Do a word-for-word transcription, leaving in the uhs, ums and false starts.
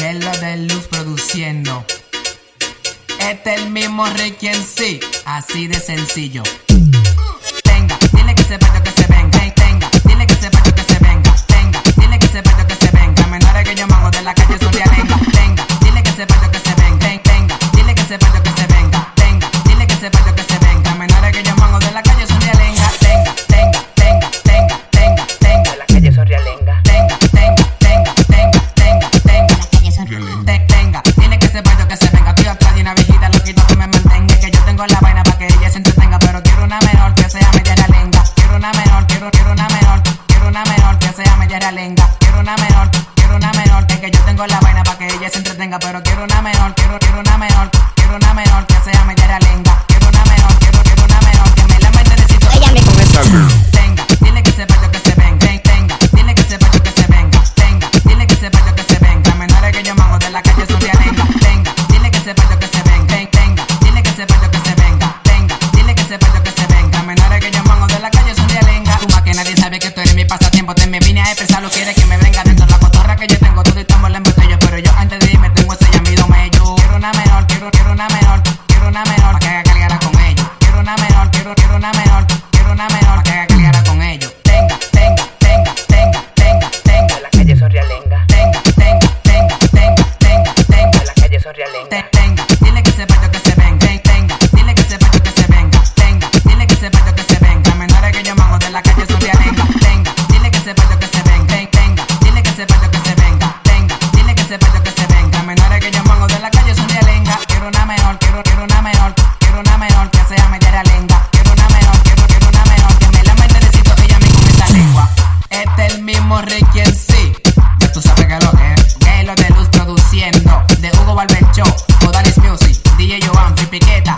que es lo de Luz produciendo. Este es el mismo Ricky en sí, así de sencillo. Tenga, dile que se vaya que se venga. Tenga, dile que se vaya que se venga. Tenga, dile que se vaya que se venga. Menores que yo mango de la calle son de arenga. Tenga, dile que se vaya que se venga. Tenga, dile que se vaya que se venga. Tenga, dile que se vaya que se venga. Menores que yo mango de la calle son de arenga. Tenga, tenga, tenga, tenga, tenga, tenga. De la calle son de arenga. Tenga, tenga, tenga, tenga, tenga, tenga. La calle son de arenga. Tenga, dile que se vaya que se venga. Estoy atrás de una viejita loquito que me mantenga. Que yo tengo la vaina para que ella se entretenga. Pero quiero una menor que sea media lenga. Quiero una menor, quiero, quiero una menor. Quiero una menor que sea media lenga. Quiero una menor, quiero una menor. Que, que yo tengo la vaina para que ella se entretenga. Pero quiero una menor, quiero, quiero una menor. Quiero una menor que sea media lenga. Quiero una menor, quiero, quiero una menor. Que me la mente necesito. Ella me con esa girl. Tenga, dile que se vaya que se venga. Tenga, dile que se vaya que se venga. Tenga, dile que se vaya que se venga. Menores que yo mango de la calle son de arenga. Tenga, dile que se vaya que se venga. Tenga, dile que se vaya que se venga. Tenga, dile que se vaya que se venga. Menores que yo mango de la calle son de arenga. Tú más que nadie sabe que tú eres mi pasatiempo. Te me vine a expresarlo, quiere que me venga dentro la cotorra que yo tengo. Todo y estamos en botella. Pero yo antes de irme tengo ese llamido mello. Quiero una menor, quiero, quiero una menor. Quiero una menor pa' que haga cargara con ellos. Quiero una menor, quiero, quiero una menor. Quiero una menor pa' que haga cargara con ellos. Tenga, tenga, tenga, tenga, tenga, tenga. La calle son realenga. Tenga, tenga, tenga, tenga, tenga, tenga. La calle son realenga. Tenga, dile que se vaya que se venga. Tenga, dile que se vaya que se venga. Tenga, dile que se vaya que se venga. Menores que yo mango de la calle son realenga. Tenga, dile que se vaya que se venga. Tenga, dile que se vaya que se venga. Tenga, dile que se vaya que se venga. Menores que yo mango de la calle son realenga. Quiero una menor, quiero, quiero una menor. Quiero una menor que sea media lenga. Quiero una menor, quiero, quiero una menor. Que me la mente necesito ella me con esa lengua. Este es el mismo Ricky en sí. Ya tú sabes que lo que es. Que es lo de Luz produciendo. De Hugo Barber Show, Odalis Music, D J Joan, Pipiqueta,